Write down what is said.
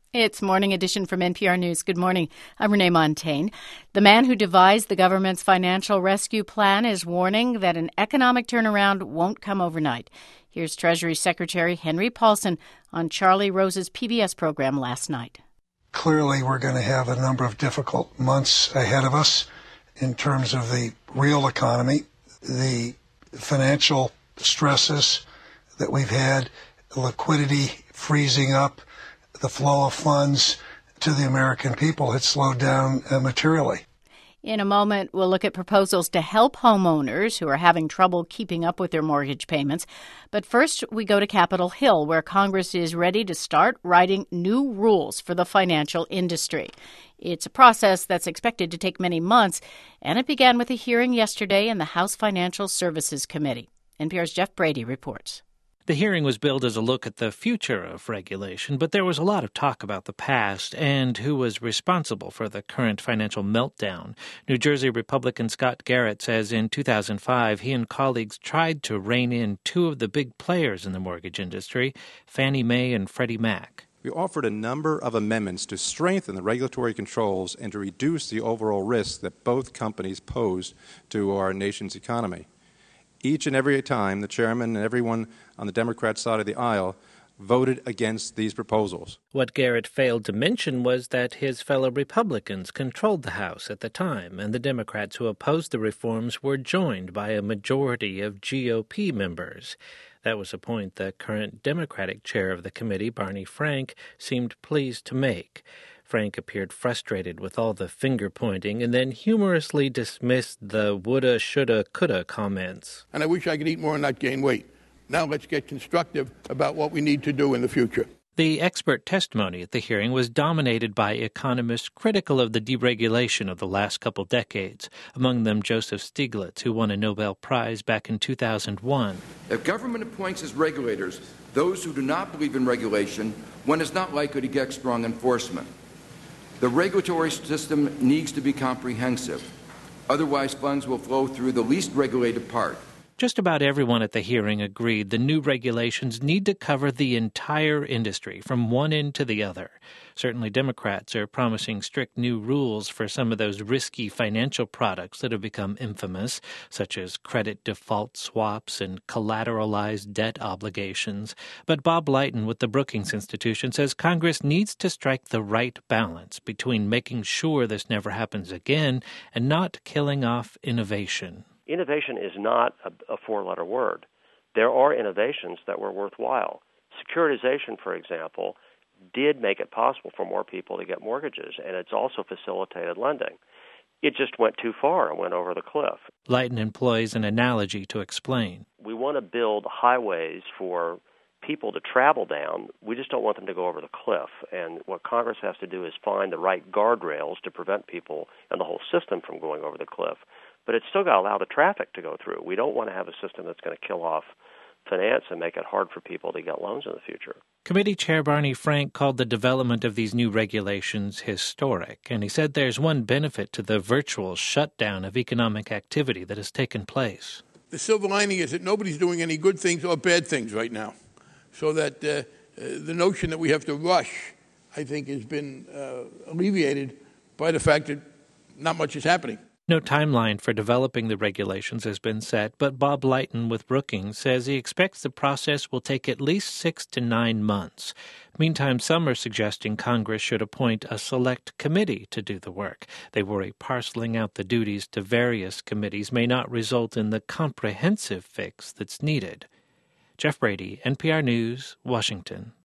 It's Morning Edition from NPR News. Good morning. I'm Renee Montaigne. The man who devised the government's financial rescue plan is warning that an economic turnaround won't come overnight. Here's Treasury Secretary Henry Paulson on Charlie Rose's PBS program last night. Clearly, we're going to have a number of difficult months ahead of us in terms of the real economy, the financial stresses that we've had, liquidity freezing up, the flow of funds to the American people had slowed down materially. In a moment, we'll look at proposals to help homeowners who are having trouble keeping up with their mortgage payments. But first, we go to Capitol Hill, where Congress is ready to start writing new rules for the financial industry. It's a process that's expected to take many months, and it began with a hearing yesterday in the House Financial Services Committee. NPR's Jeff Brady reports. The hearing was billed as a look at the future of regulation, but there was a lot of talk about the past and who was responsible for the current financial meltdown. New Jersey Republican Scott Garrett says in 2005 he and colleagues tried to rein in two of the big players in the mortgage industry, Fannie Mae and Freddie Mac. We offered a number of amendments to strengthen the regulatory controls and to reduce the overall risk that both companies pose to our nation's economy. Each and every time, the chairman and everyone on the Democrat side of the aisle voted against these proposals. What Garrett failed to mention was that his fellow Republicans controlled the House at the time, and the Democrats who opposed the reforms were joined by a majority of GOP members. That was a point the current Democratic chair of the committee, Barney Frank, seemed pleased to make. Frank appeared frustrated with all the finger-pointing and then humorously dismissed the woulda, shoulda, coulda comments. And I wish I could eat more and not gain weight. Now let's get constructive about what we need to do in the future. The expert testimony at the hearing was dominated by economists critical of the deregulation of the last couple decades, among them Joseph Stiglitz, who won a Nobel Prize back in 2001. If government appoints as regulators those who do not believe in regulation, one is not likely to get strong enforcement. The regulatory system needs to be comprehensive. Otherwise, funds will flow through the least regulated part. Just about everyone at the hearing agreed the new regulations need to cover the entire industry from one end to the other. Certainly Democrats are promising strict new rules for some of those risky financial products that have become infamous, such as credit default swaps and collateralized debt obligations. But Bob Leighton with the Brookings Institution says Congress needs to strike the right balance between making sure this never happens again and not killing off innovation. Innovation is not a four-letter word. There are innovations that were worthwhile. Securitization, for example, did make it possible for more people to get mortgages, and it's also facilitated lending. It just went too far and went over the cliff. Leighton employs an analogy to explain. We want to build highways for people to travel down. We just don't want them to go over the cliff. And what Congress has to do is find the right guardrails to prevent people and the whole system from going over the cliff. But it's still got to allow the traffic to go through. We don't want to have a system that's going to kill off finance and make it hard for people to get loans in the future. Committee Chair Barney Frank called the development of these new regulations historic, and he said there's one benefit to the virtual shutdown of economic activity that has taken place. The silver lining is that nobody's doing any good things or bad things right now, so that the notion that we have to rush, I think, has been alleviated by the fact that not much is happening. No timeline for developing the regulations has been set, but Bob Leighton with Brookings says he expects the process will take at least 6 to 9 months. Meantime, some are suggesting Congress should appoint a select committee to do the work. They worry parceling out the duties to various committees may not result in the comprehensive fix that's needed. Jeff Brady, NPR News, Washington.